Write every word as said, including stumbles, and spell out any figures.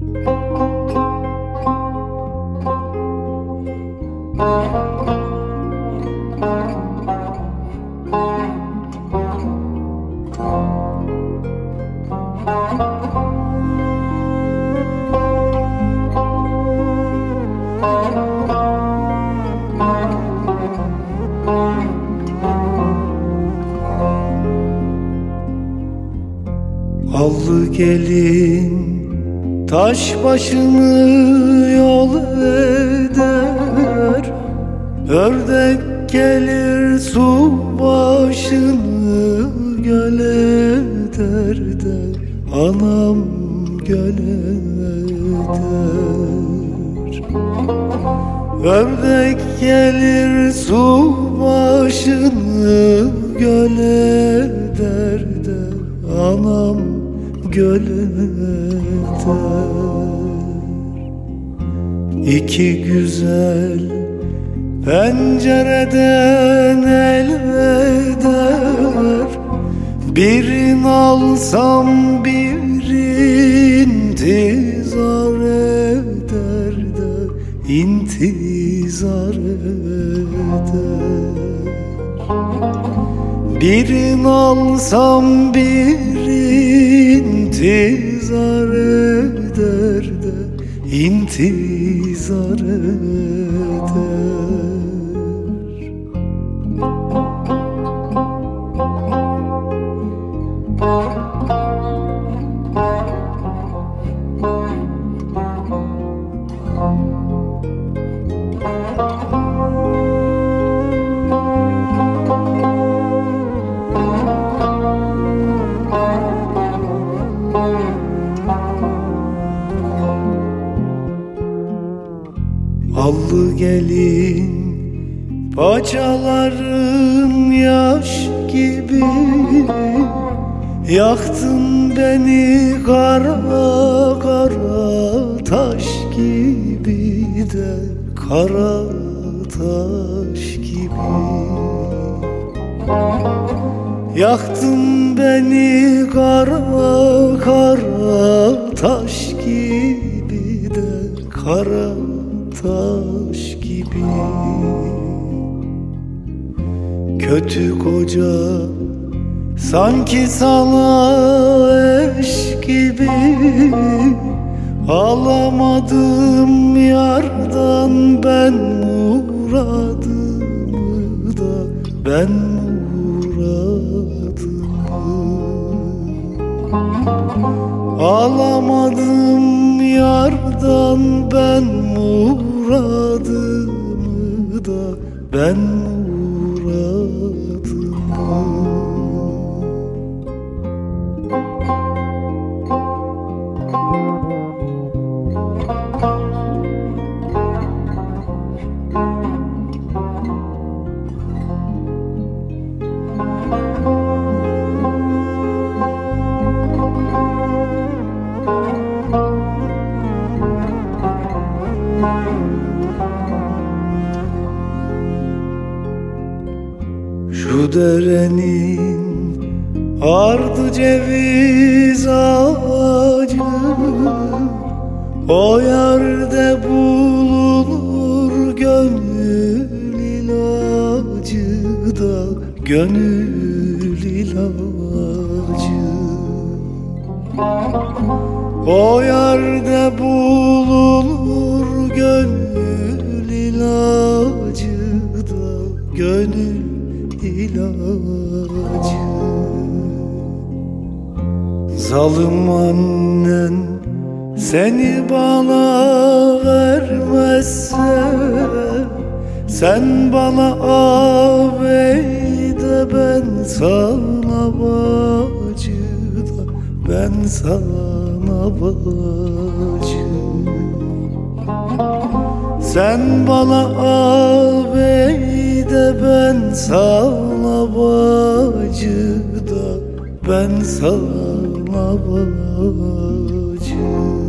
Allı gelin taş başını yol eder, ördek gelir su başını göl eder de anam göl eder. Ördek gelir su başını göl eder de anam göl eder. İki güzel pencereden el eder, birini alsam bir intizar eder de intizar eder. Birini alsam bir intizar eder de intizar eder. Allı gelin paçaların yaş gibi, yaktın beni kara kara taş gibi de kara taş gibi. Yaktın beni kara kara taş gibi de kara taş gibi. Kötü koca sanki sana eş gibi, alamadım yardan ben muradımı da ben muradımı. Alamadım yardan ben muradımı da ben muradımı. Şu derenin ardı ceviz ağacı, o yerde bulunur gönül ilacı da gönül ilacı. O yerde bulunur gönül ilacı da gönül ilacı. Zalim annen seni bana vermezse, sen bana ağabey de ben sana bacı da ben sana bacı. Sen bana ağabey de ben sana bacı da ben sana bacı.